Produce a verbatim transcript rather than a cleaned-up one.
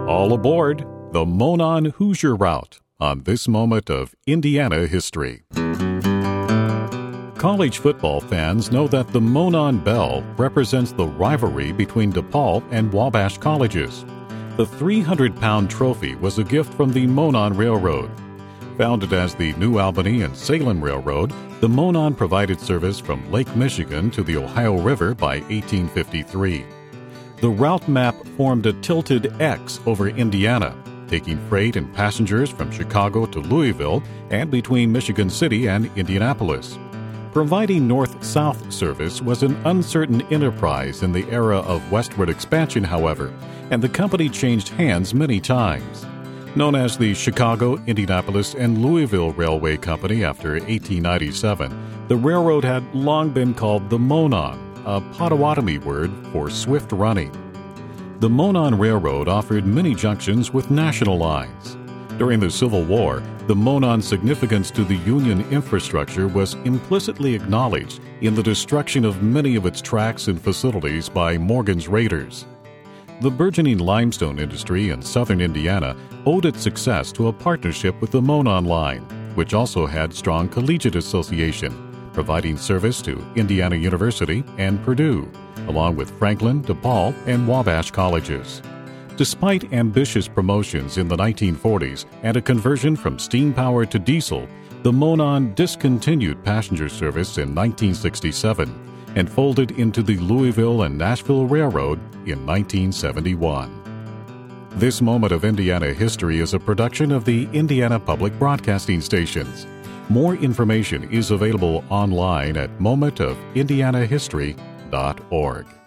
All aboard the Monon Hoosier Route on this moment of Indiana history. College football fans know that the Monon Bell represents the rivalry between DePaul and Wabash colleges. The three hundred pound trophy was a gift from the Monon Railroad. Founded as the New Albany and Salem Railroad, the Monon provided service from Lake Michigan to the Ohio River by eighteen fifty-three. The route map formed a tilted X over Indiana, taking freight and passengers from Chicago to Louisville and between Michigan City and Indianapolis. Providing north-south service was an uncertain enterprise in the era of westward expansion, however, and the company changed hands many times. Known as the Chicago, Indianapolis, and Louisville Railway Company after eighteen ninety-seven, the railroad had long been called the Monon, a Potawatomi word for swift running. The Monon Railroad offered many junctions with national lines. During the Civil War, the Monon's significance to the Union infrastructure was implicitly acknowledged in the destruction of many of its tracks and facilities by Morgan's raiders. The burgeoning limestone industry in southern Indiana owed its success to a partnership with the Monon Line, which also had strong collegiate association, providing service to Indiana University and Purdue, along with Franklin, DePaul, and Wabash colleges. Despite ambitious promotions in the nineteen forties and a conversion from steam power to diesel, the Monon discontinued passenger service in nineteen sixty-seven and folded into the Louisville and Nashville Railroad in nineteen seventy-one. This Moment of Indiana History is a production of the Indiana Public Broadcasting Stations. More information is available online at moment of indiana history dot org.